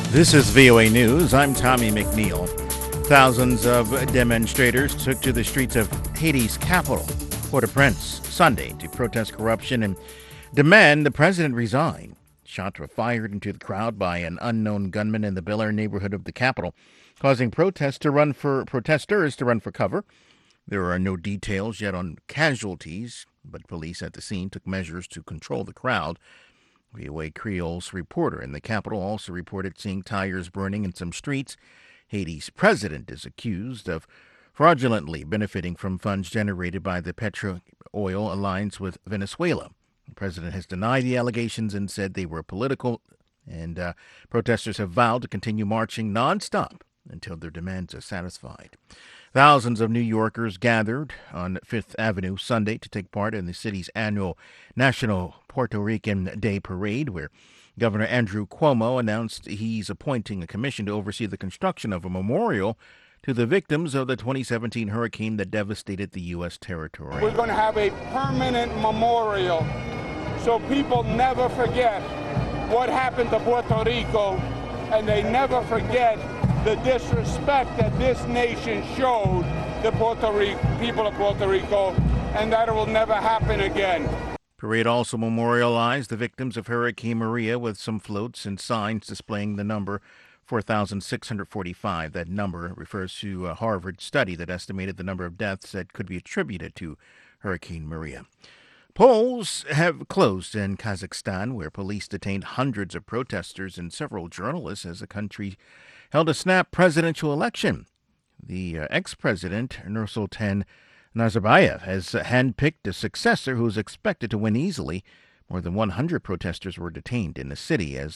This is VOA News. I'm Tommy McNeil. Thousands of demonstrators took to the streets of Haiti's capital, Port-au-Prince, Sunday to protest corruption and demand the president resign. Shots were fired into the crowd by an unknown gunman in the Bel Air neighborhood of the capital, causing protesters to run for cover. There are no details yet on casualties, but police at the scene took measures to control the crowd. VOA Creole's reporter in the capital also reported seeing tires burning in some streets. Haiti's president is accused of fraudulently benefiting from funds generated by the Petro-Oil alliance with Venezuela. The president has denied the allegations and said they were political, and protesters have vowed to continue marching nonstop until their demands are satisfied. Thousands of New Yorkers gathered on Fifth Avenue Sunday to take part in the city's annual National Puerto Rican Day Parade, where Governor Andrew Cuomo announced he's appointing a commission to oversee the construction of a memorial to the victims of the 2017 hurricane that devastated the U.S. territory. We're going to have a permanent memorial so people never forget what happened to Puerto Rico, and they never forget the disrespect that this nation showed the people of Puerto Rico, and that it will never happen again. Parade also memorialized the victims of Hurricane Maria with some floats and signs displaying the number 4,645. That number refers to a Harvard study that estimated the number of deaths that could be attributed to Hurricane Maria. Polls have closed in Kazakhstan, where police detained hundreds of protesters and several journalists as the country held a snap presidential election. The ex-president, Nursultan Nazarbayev, has handpicked a successor who is expected to win easily. More than 100 protesters were detained in the city as